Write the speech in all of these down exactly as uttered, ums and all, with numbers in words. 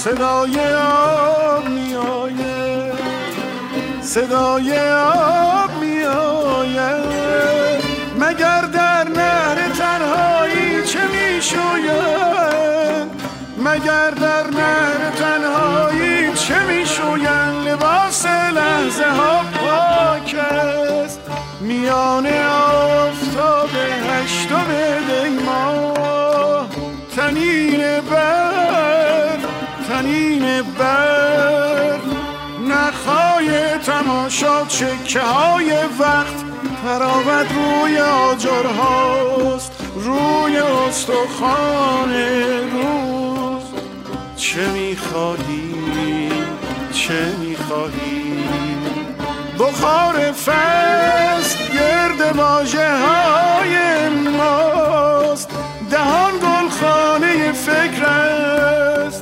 صدای آب می آید، صدای آب می آید. مگر در نهر تنهایی چه می شوید؟ مگر در نهر تنهایی چه می شوید؟ لباس لحظه ها پاک است میان آفتاب هشتم دی ماه. تنین بر تنین بر نخهای تماشا چکه های وقت تراوت روی آجرهاست، روی استخوان روز. چه میخواهی چه میخواهی؟ بخار فصل گرد واژه های ماست، دهان گلخانه فکر است.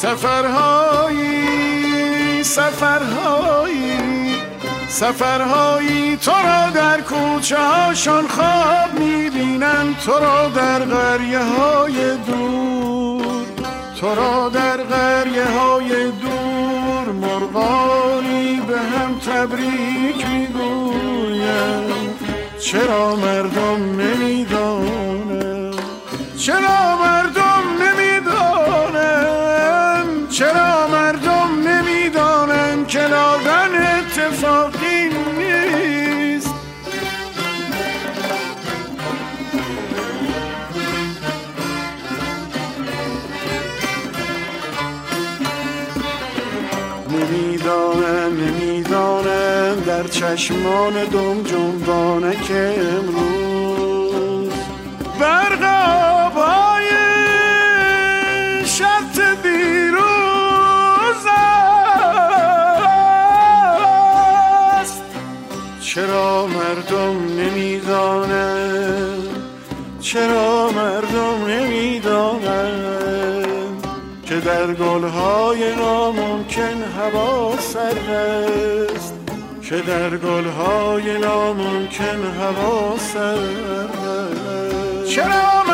سفرهایی سفرهایی سفرهایی تو را در کوچه هاشان خواب میبینن، تو را در قریه های دور، تو را در قریه های دور. مرغانی به هم تبریک میگویند. چرا مردم نمیدانند؟ چرا مردم نمیدانند؟ چرا مردم نمیدانند که دادن اتفاقی نیست؟ نمیدانند نمیدانند در چشمان دم جنبانه که امروز برق آبای شط دیروز است. چرا مردم نمیدانند؟ چرا مردم نمیدانند که در گلهای ناممکن هوا سرد است، که در گلهای ناممکن هوا سرد است. چرا